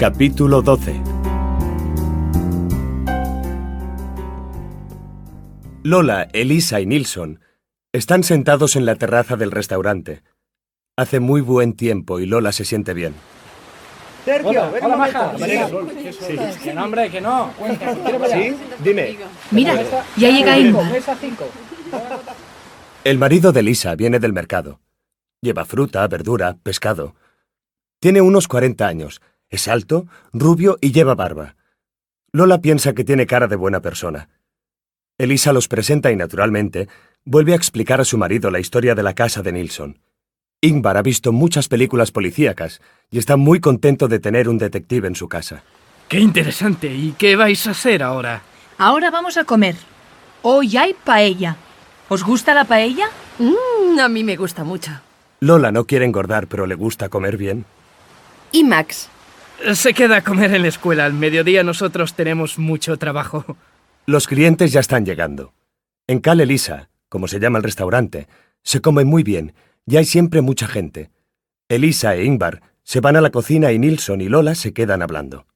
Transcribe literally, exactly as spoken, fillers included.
Capítulo doce. Lola, Elisa y Nilsson están sentados en la terraza del restaurante. Hace muy buen tiempo y Lola se siente bien. Sergio, Hola, ven hola, un momento. maja. Sí, que no, hombre, que no. ¿Sí? Dime. Mira, ya llega Ingvar. Mesa cinco. El marido de Elisa viene del mercado. Lleva fruta, verdura, pescado. Tiene unos cuarenta años. Es alto, rubio y lleva barba. Lola piensa que tiene cara de buena persona. Elisa los presenta y, naturalmente, vuelve a explicar a su marido la historia de la casa de Nilsson. Ingvar ha visto muchas películas policíacas y está muy contento de tener un detective en su casa. ¡Qué interesante! ¿Y qué vais a hacer ahora? Ahora vamos a comer. Hoy hay paella. ¿Os gusta la paella? Mm, a mí me gusta mucho. Lola no quiere engordar, pero le gusta comer bien. ¿Y Max? Se queda a comer en la escuela. Al mediodía nosotros tenemos mucho trabajo. Los clientes ya están llegando. En Cal Elisa, como se llama el restaurante, se come muy bien y hay siempre mucha gente. Elisa e Ingvar se van a la cocina y Nilsson y Lola se quedan hablando.